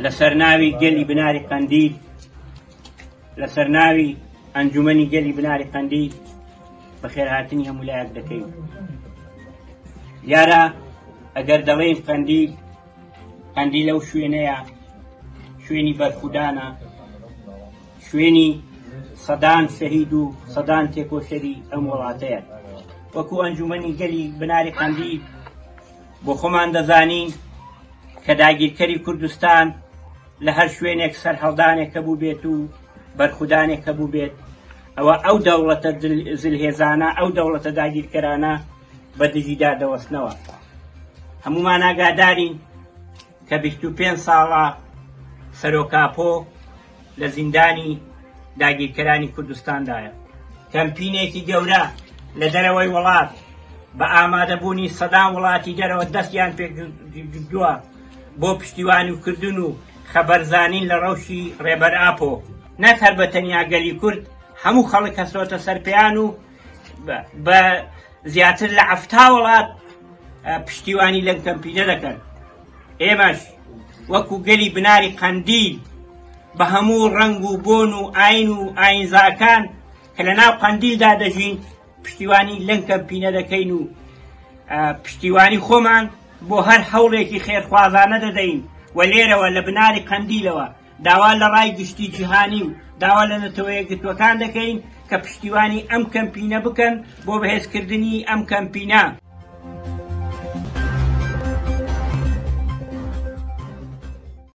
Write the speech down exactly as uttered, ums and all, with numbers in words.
لەسەر ناوی گەلی بناری قەندیل، لەسەر ناوی ئەنجومەنی گەلی بناری قەندیل بەخێرهاتنی هەموو لایەک دەکەین. دیارە ئەگەر دەڵێن قەندیل، قەندیل لەو شوێنەیە، شوێنی بەرخودانە، شوێنی سەدان شەهید و سەدان تێکۆشەری ئەم وڵاتەیە. وەکو ئەنجومەنی گەلی بناری قەندیل بۆ خۆمان دەزانین کە داگیرکەری کوردستان لە هەر شوێنێک سەرهەڵدانێک هەبوو بێت و بەرخودانێک هەبوو بێت، ئەوە ئەو دەوڵەتە زلهێزانە، ئەو دەوڵەتە داگیرکەرانە بە دژیدا دەوەستنەوە. هەمومان ئاگادارین کە بیست و پێنج ساڵە سەرۆکاپۆ لە زیندانی داگیرکەرانی کوردستاندایە. کەمپینێکی گەورە لە دەرەوەی وڵات بە ئامادەبوونی سەدان وڵاتی دەرەوە دەستیان پێکردووە بۆ پشتیوانی و کردن و خەبەرزانین لە ڕەوشی ڕێبەر ئاپۆ. نەک هەر بە تەنیا گەلی کورد، هەموو خەڵک هەسۆتە سەرپێیان و بە زیاتر لە عەفتا وڵات پشتیوانی لەم کەمپینە دەکەن. ئێمەش وەکو گەلی بناری قەندیل بە هەموو ڕەنگ و بۆن و ئاین و ئاینزاکان کە لە ناو قەندیلدا دەژین پشتیوانی لەم کەمپینە دەکەین و پشتیوانی خۆمان بۆ هەر هەوڵێکی خێرخوازانە دەدەین و لێرەوە لە بناری قەندیلەوە داوا لە ڕای گشتی جیهانی و داوا لە نەتەوەیە گرتوەکان دەکەین کە پشتیوانی ئەم کەمپینە بکەن بۆ بەهێزکردنی ئەم کەمپینە.